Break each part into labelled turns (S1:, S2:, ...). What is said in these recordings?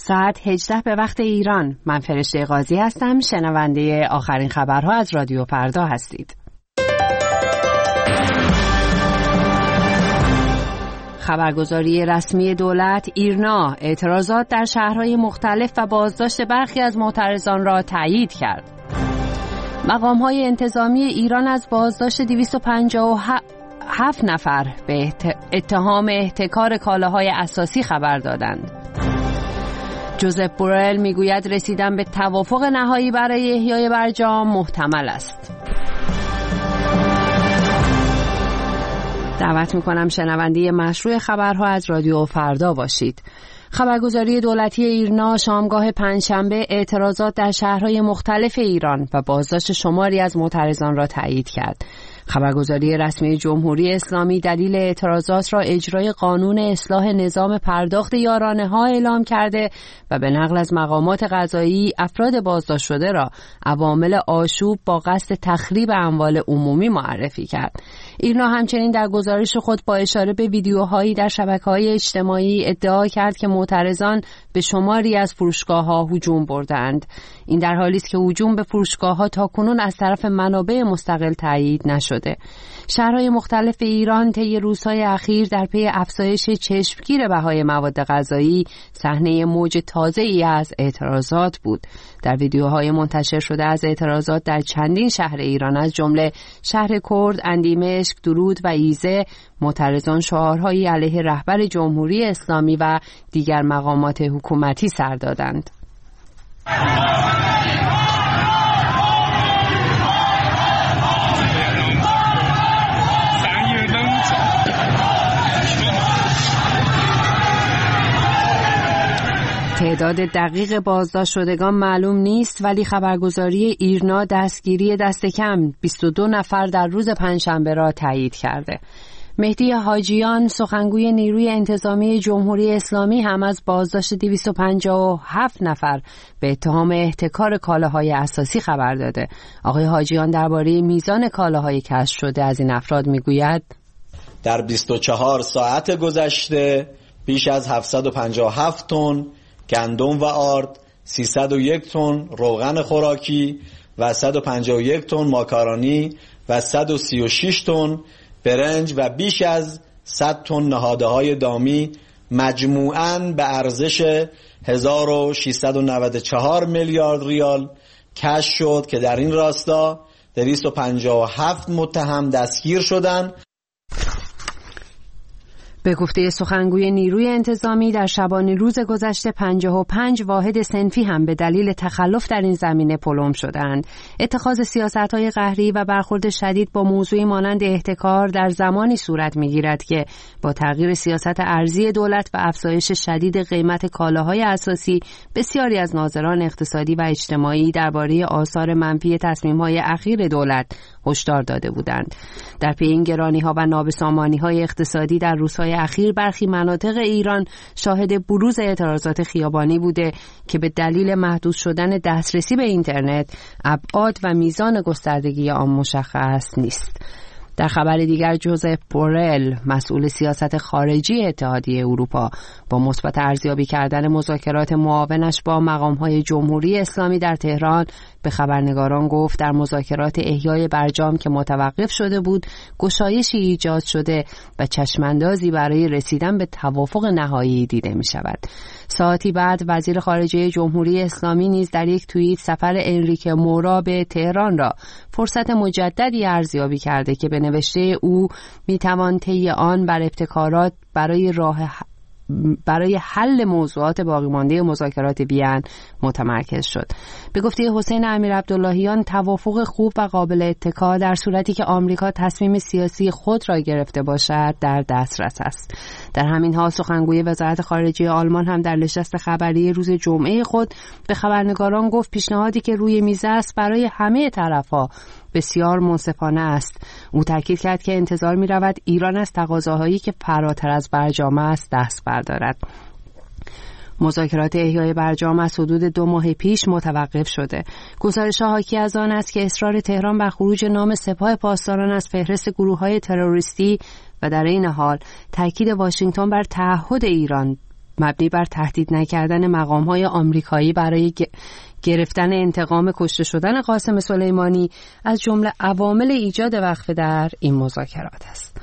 S1: ساعت 18 به وقت ایران. من فرشته قاضی هستم. شنونده آخرین خبرها از رادیو فردا هستید. خبرگزاری رسمی دولت ایرنا اعتراضات در شهرهای مختلف و بازداشت برخی از معترضان را تایید کرد. مقام‌های انتظامی ایران از بازداشت 257 نفر به اتهام احتکار کالاهای اساسی خبر دادند. جوزف بورل میگوید رسیدن به توافق نهایی برای احیای برجام محتمل است. دعوت میکنم شنونده مشروع خبرها از رادیو فردا باشید. خبرگزاری دولتی ایرنا شامگاه پنجشنبه اعتراضات در شهرهای مختلف ایران و بازداشت شماری از معترضان را تایید کرد. خبرگزاری رسمی جمهوری اسلامی دلیل اعتراضات را اجرای قانون اصلاح نظام پرداخت یارانه ها اعلام کرده و به نقل از مقامات قضایی افراد بازداشت شده را عوامل آشوب با قصد تخریب اموال عمومی معرفی کرد. ایرنا همچنین در گزارش خود با اشاره به ویدیوهایی در شبکه‌های اجتماعی ادعا کرد که معترضان به شماری از فروشگاه‌ها هجوم بردند. این در حالی است که هجوم به فروشگاه‌ها تاکنون از طرف منابع مستقل تایید نشده. شهرهای مختلف ایران طی روزهای اخیر در پی افزایش چشمگیر بهای مواد غذایی صحنه موج تازه‌ای از اعتراضات بود. در ویدیوهای منتشر شده از اعتراضات در چندین شهر ایران از جمله شهر کرد، اندیمشک، درود و ایزه، معترضان شعارهایی علیه رهبر جمهوری اسلامی و دیگر مقامات حکومتی سر دادند. تعداد دقیق بازداشت شدگان معلوم نیست، ولی خبرگزاری ایرنا دستگیری دست کم 22 نفر در روز پنجشنبه را تایید کرده. مهدی حاجیان سخنگوی نیروی انتظامی جمهوری اسلامی هم از بازداشت 257 نفر به اتهام احتکار کالاهای اساسی خبر داده. آقای حاجیان درباره میزان کالاهای کشف شده از این افراد میگوید
S2: در 24 ساعت گذشته بیش از 757 تن گندم و آرد، 301 تن روغن خوراکی و 151 تن ماکارونی و 136 تن برنج و بیش از 100 تن نهاده‌های دامی مجموعاً به ارزش 1694 میلیارد ریال کشف شد که در این راستا 257 متهم دستگیر شدند.
S1: به گفته سخنگوی نیروی انتظامی در شبانه روز گذشته 55 واحد صنفی هم به دلیل تخلف در این زمینه پلم شدند. اتخاذ سیاست‌های قهری و برخورد شدید با موضوعی مانند احتکار در زمانی صورت می‌گیرد که با تغییر سیاست ارزی دولت و افزایش شدید قیمت کالاهای اساسی بسیاری از ناظران اقتصادی و اجتماعی درباره آثار منفی تصمیم‌های اخیر دولت هشدار داده بودند. در پی این گرانی‌ها و نابسامانی‌های اقتصادی در روزهای اخیر برخی مناطق ایران شاهد بروز اعتراضات خیابانی بوده که به دلیل محدود شدن دسترسی به اینترنت ابعاد و میزان گستردگی آن مشخص نیست. در خبر دیگر جوزف بورل مسئول سیاست خارجی اتحادیه اروپا با مثبت ارزیابی کردن مذاکرات معاونش با مقام‌های جمهوری اسلامی در تهران به خبرنگاران گفت در مذاکرات احیای برجام که متوقف شده بود گشایشی ایجاد شده و چشماندازی برای رسیدن به توافق نهایی دیده می شود. ساعتی بعد وزیر خارجه جمهوری اسلامی نیز در یک توییت سفر انریکه مورا به تهران را فرصت مجددی ارزیابی کرده که به نوشته او میتوان طی آن بر ابتکارات برای حل موضوعات باقی مانده مذاکرات وین متمرکز شد. به گفته حسین امیرعبداللهیان توافق خوب و قابل اتکا در صورتی که آمریکا تصمیم سیاسی خود را گرفته باشد در دسترس است. در همین حال سخنگوی وزارت خارجه آلمان هم در نشست خبری روز جمعه خود به خبرنگاران گفت پیشنهادی که روی میز است برای همه طرف‌ها بسیار منصفانه است. او تاکید کرد که انتظار می رود ایران از تقاضاهایی که فراتر از برجام است دست بردارد. مذاکرات احیای برجام از حدود 2 ماه پیش متوقف شده. گزارش‌ها حاکی از آن است که اصرار تهران بر خروج نام سپاه پاسداران از فهرست گروه‌های تروریستی و در این حال تاکید واشنگتن بر تعهد ایران مبنی بر تهدید نکردن مقام‌های آمریکایی برای گرفتن انتقام کشته شدن قاسم سلیمانی از جمله عوامل ایجاد وقفه در این مذاکرات است.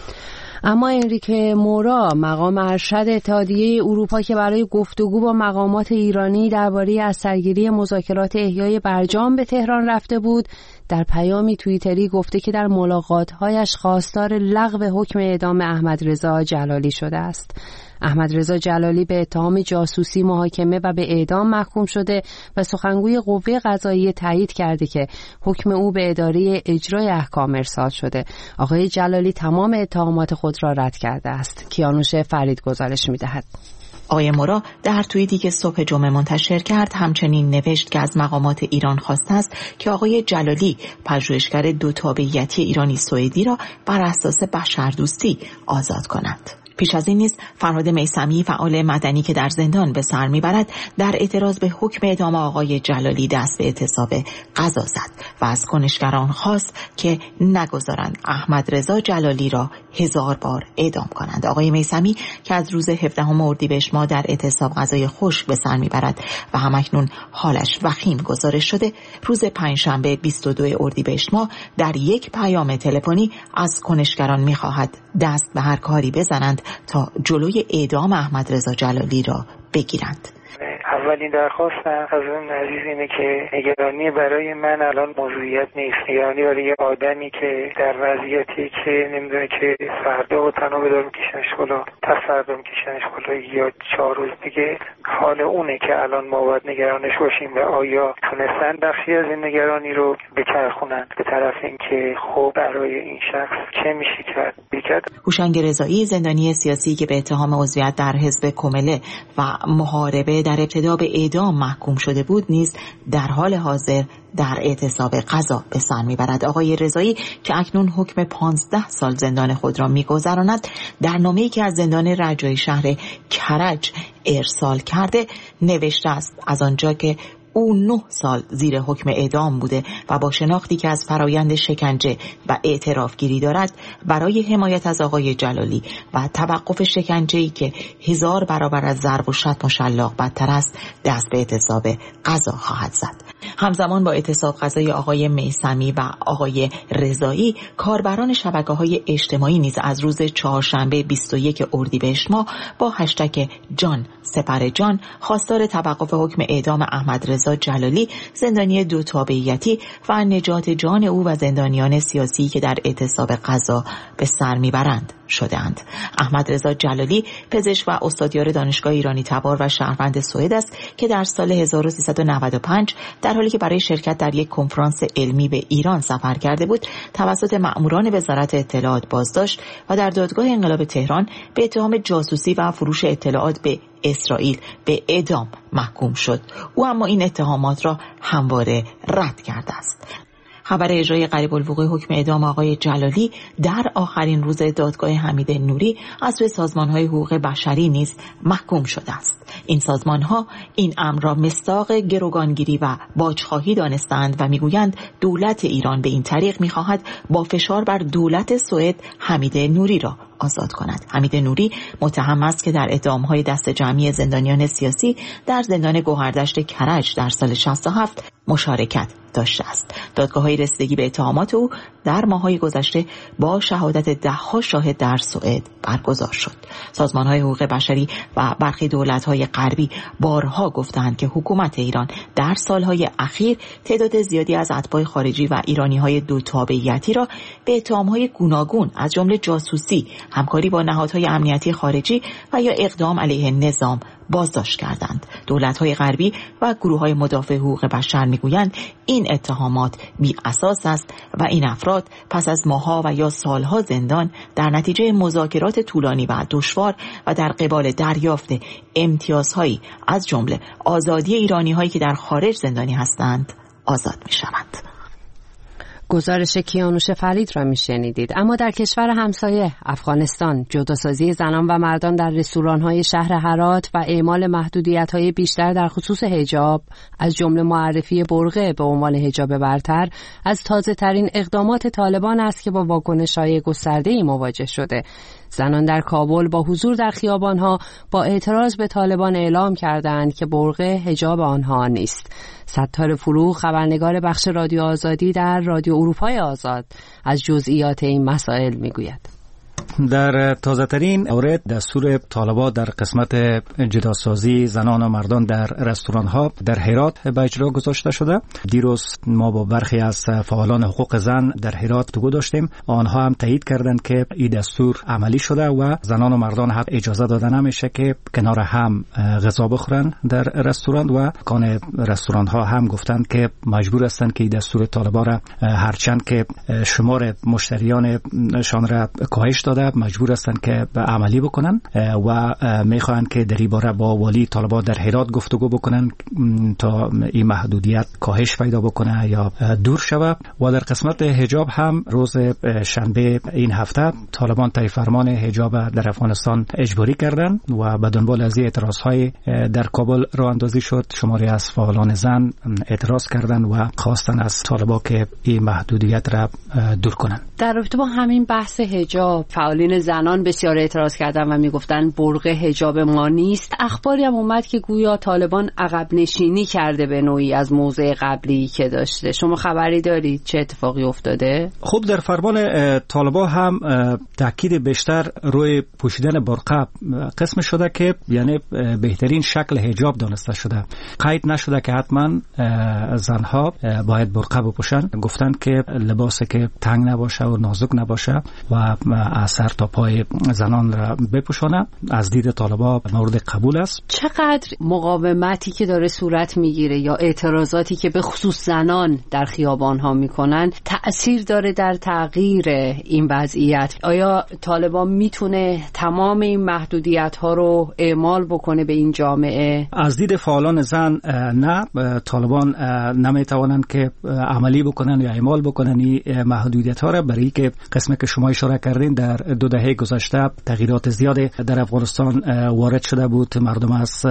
S1: اما انریکه مورا، مقام ارشد اتحادیه اروپا که برای گفتگو با مقامات ایرانی درباره از سرگیری مذاکرات احیای برجام به تهران رفته بود، در پیامی توییتری گفته که در ملاقات‌هایش خواستار لغو حکم اعدام احمدرضا جلالی شده است. احمدرضا جلالی به اتهام جاسوسی محاکمه و به اعدام محکوم شده و سخنگوی قوه قضاییه تایید کرده که حکم او به اداره اجرای احکام ارسال شده. آقای جلالی تمام اتهامات خود را رد کرده است. کیانوش فرید گزارش می‌دهد.
S3: آقای مورا در توییتی که صبح جمعه منتشر کرد همچنین نوشت که از مقامات ایران خواسته است که آقای جلالی پژوهشگر دو تابعیتی ایرانی سوئدی را بر اساس بشردوستی آزاد کنند. پیش از این نیز فرهاد میثمی فعال مدنی که در زندان به سر میبرد در اعتراض به حکم اعدام آقای جلالی دست به اعتصاب قضا زد و از کنشگران خواست که نگذارند احمدرضا جلالی را 1000 بار اعدام کنند. آقای میثمی که از روز 17 اردیبهشت ماه در اعتصاب غذای خشک به سر میبرد و همکنون حالش وخیم گزارش شده، روز پنجشنبه 22 اردیبهشت ماه در یک پیام تلفنی از کنشگران میخواهد دست به هر کاری بزنند تا جلوی اعدام احمدرضا جلالی را بگیرند.
S4: اولین درخواستم از اون عزیز اینه که نگرانی برای من الان موضوعیت نیست، نگرانی برای یه آدمی که در وضعیتی که نمیدونه که فردا و تنها بدار میکشنش بالا، پس فردا میکشنش بالا یا 4 روز دیگه، حال اونه که الان ما باید نگرانش باشیم و آیا تونستن بخشی از این نگرانی رو بچرخونن به طرف اینکه خب برای این شخص چه میشه کرد.
S3: هوشنگ رضایی، زندانی سیاسی که به اتهام عضویت در حزب کمله و محاربه در ابتدا به اعدام محکوم شده بود، نیز در حال حاضر در اعتصاب قضا به سر میبرد. آقای رضایی که اکنون حکم 15 سال زندان خود را میگذراند، در نامه‌ای که از زندان رجایی شهر کرج ارسال کرده نوشته است از آنجا که او 9 سال زیر حکم اعدام بوده و با شناختی که از فرایند شکنجه و اعترافگیری دارد، برای حمایت از آقای جلالی و توقف شکنجه‌ای که 1000 برابر از ضرب و شتم و شلاق بدتر است، دست به اعتصاب قضا خواهد زد. همزمان با اعتصاب قضای آقای میثمی و آقای رضایی، کاربران شبکه‌های اجتماعی نیز از روز چهارشنبه 21 اردیبهشت ماه با هشتگ جان سپر جان خواستار توقف حکم اعدام احمدرضا جلالی، زندانی دو تابعیتی و نجات جان او و زندانیان سیاسی که در اعتصاب قضا به سر میبرند شدند. احمدرضا جلالی پزشک و استادیار دانشگاه ایرانی تبار و شهروند سوئد است که در سال 1395 در حالی که برای شرکت در یک کنفرانس علمی به ایران سفر کرده بود، توسط مأموران وزارت اطلاعات بازداشت و در دادگاه انقلاب تهران به اتهام جاسوسی و فروش اطلاعات به اسرائیل به اعدام محکوم شد. او اما این اتهامات را همواره رد کرده است. خبر اجرای قریب الوقوع حکم اعدام آقای جلالی در آخرین روز دادگاه حمید نوری از سوی سازمان‌های حقوق بشری نیز محکوم شده است. این سازمان‌ها این امر را مصداق گروگانگیری و باجخواهی دانستند و میگویند دولت ایران به این طریق می‌خواهد با فشار بر دولت سوئد حمید نوری را آزاد کند. حمید نوری متهم است که در اعدام‌های دست جمعی زندانیان سیاسی در زندان گوهردشت کرج در سال 67 مشارکت داشته است. دادگاه‌های رسیدگی به اتهامات او در ماه‌های گذشته با شهادت 10 شاهد در سوئد برگزار شد. سازمان‌های حقوق بشری و برخی دولت‌های غربی بارها گفتند که حکومت ایران در سال‌های اخیر تعداد زیادی از اتباع خارجی و ایرانی‌های دو تابعیتی را به اتهام‌های گوناگون از جمله جاسوسی، همکاری با نهادهای امنیتی خارجی و یا اقدام علیه نظام بازداشت کردند. دولت‌های غربی و گروه‌های مدافع حقوق بشر می‌گویند این اتهامات بی اساس است و این افراد پس از ماه‌ها و یا سال‌ها زندان در نتیجه مذاکرات طولانی و دشوار و در قبال دریافت امتیازهایی از جمله آزادی ایرانی‌هایی که در خارج زندانی هستند آزاد می‌شوند.
S1: گزارش کیانوش فرید را میشنیدید. اما در کشور همسایه افغانستان، جداسازی زنان و مردان در رستوران‌های شهر هرات و اعمال محدودیت‌های بیشتر در خصوص حجاب، از جمله معرفی برقع به عنوان حجاب برتر، از تازه‌ترین اقدامات طالبان است که با واکنش‌های گسترده‌ای مواجه شده. زنان در کابل با حضور در خیابان‌ها با اعتراض به طالبان اعلام کردند که برقع حجاب آنها نیست. ستار فروغ، خبرنگار بخش رادیو آزادی در رادیو اروپای آزاد، از جزئیات این مسائل میگوید.
S5: در تازه‌ترین مورد دستور طالبان در قسمت جداسازی زنان و مردان در رستوران‌ها در هرات به اجرا گذاشته شده. دیروز ما با برخی از فعالان حقوق زن در هرات گفتگو داشتیم. آنها هم تایید کردند که این دستور عملی شده و زنان و مردان هم اجازه داده نمیشه که کنار هم غذا بخورن در رستوران و کان رستوران‌ها هم گفتند که مجبور هستند که این دستور طالبان را هرچند که شمار مشتریانشان را کاهش داده مجبور هستند که عملی بکنن و میخواهند که در این باره با والی طالبان در هرات گفتگو بکنن تا این محدودیت کاهش پیدا بکنه یا دور شود. و در قسمت حجاب هم روز شنبه این هفته طالبان طی فرمان حجاب در افغانستان اجباری کردند و به دنبال از اعتراضهای در کابل راه اندازی شد. شماری از فعالان زن اعتراض کردند و خواستن از طالبان که این محدودیت را دور کنند.
S1: در رابطه با همین بحث حجاب فعالین زنان بسیار اعتراض کردن و میگفتن برقع حجاب ما نیست. اخباری هم اومد که گویا طالبان عقب نشینی کرده به نوعی از موضع قبلی که داشته. شما خبری دارید چه اتفاقی افتاده؟
S5: خب در فرمان طالبان هم تاکید بیشتر روی پوشیدن برقع قسم شده که یعنی بهترین شکل حجاب دانسته شده. قید نشده که حتما زنها باید برقع بپوشن. گفتن که لباسی که تنگ نباشه و نازک نباشه و از سر تا پای زنان را بپوشانه از دید طالبان مورد قبول است.
S1: چقدر مقاومتی که داره صورت میگیره یا اعتراضاتی که به خصوص زنان در خیابان ها میکنن تأثیر داره در تغییر این وضعیت؟ آیا طالبان میتونه تمام این محدودیت ها رو اعمال بکنه به این جامعه؟
S5: از دید فعالان زن نه، طالبان نمیتوانند که عملی بکنن یا اعمال بکنن این محدودیت ها را، برای که قسمی که شما اشاره کردین در 2 دهه گذشته تغییرات زیادی در افغانستان وارد شده بود. مردم از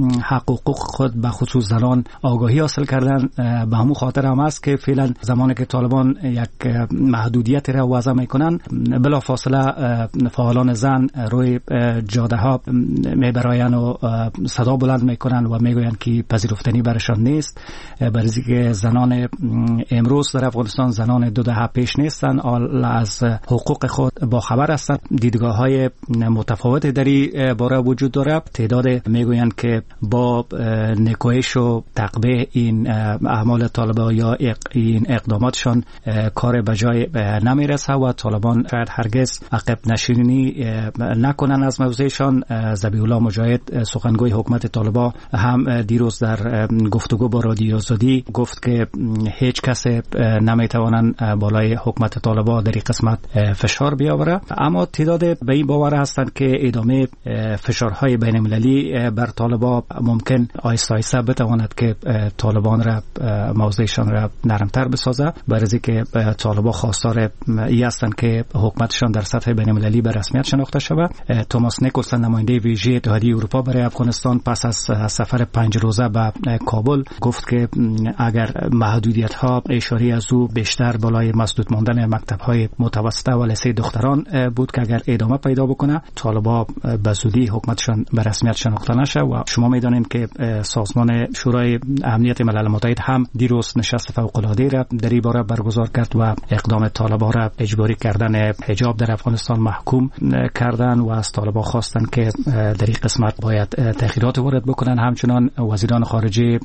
S5: حقوق خود به خصوص زنان آگاهی حاصل کردن. به همون خاطر هم است که فعلا زمانی که طالبان یک محدودیت را وضع میکنن بلافاصله فعالان زن روی جاده ها میبراین و صدا بلند میکنن و میگویند که پذیرفتنی برشان نیست، برای که زنان امروز در افغانستان زنان 2 دهه پیش نیستن، از حقوق خود با خبر هستند. دیدگاه‌های متفاوت در این باره وجود داره. تعداد میگویند که با نکوهش و تقبیح این اعمال طالبان یا این اقداماتشان کار به جای نمیرسه و طالبان شاید هرگز عقب نشینی نکنن از موضعشان. ذبیح الله مجاهد سخنگوی حکومت طالبان هم دیروز در گفتگو با رادیو آزادی گفت که هیچ کس نمیتوانن بالای حکومت طالبان در این قسمت فشار بیاوره، اما تعداد به این باور هستند که ادامه فشارهای بین المللی بر طالبان ممکن آهسته آهسته بتواند که طالبان را موضعشان را نرمتر بسازه، برای که طالبان خواستار ای هستند که حکومتشان در سطح بین المللی به رسمیت شناخته شود. توماس نیکلسن نماینده ویژه اتحادیه اروپا برای افغانستان پس از سفر 5 روزه به کابل گفت که اگر محدودیت ها اشاره از او بیشتر بالای مسدود ماندن مکتب های متوسطه و لیسه دختران بود که اگر ادامه پیدا بکنه طالبان به زودی حکومتشان به رسمیت شناخته نشه. و شما میدانید که سازمان شورای امنیت ملل متحد هم دیروز نشست فوق‌العاده را در این باره برگزار کرد و اقدام طالبان را اجباری کردن حجاب در افغانستان محکوم کردن و از طالبان خواستن که در این قسمت باید تغییرات وارد بکنن. همچنان وزیران خارجه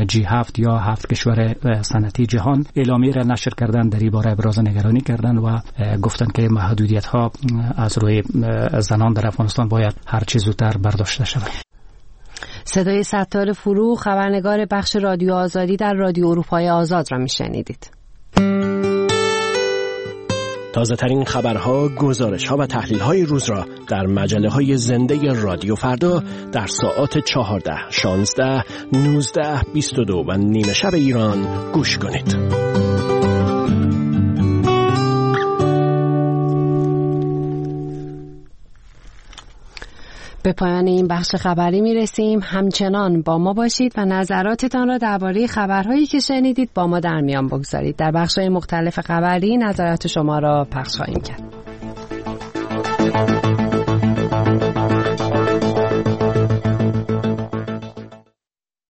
S5: G7 یا 7 کشور صنعتی جهان اعلامیه را نشر کردن، در این باره ابراز نگرانی کردن و گفتن که محدودیت ها از روی زنان در افغانستان باید هر چه زودتر برداشته شود.
S1: صدای ستار فروغ، خبرنگار بخش رادیو آزادی در رادیو اروپای آزاد را میشنیدید.
S6: تازه ترین خبرها، گزارش‌ها و تحلیل‌های روز را در مجله‌های زنده رادیو فردا در ساعات 14, 16, 19, 22 و نیمه شب ایران گوش کنید.
S1: به پایان این بخش خبری میرسیم. همچنان با ما باشید و نظراتتان را درباره خبرهایی که شنیدید با ما در میان بگذارید. در بخش‌های مختلف خبری نظرات شما را پخش خواهیم کرد.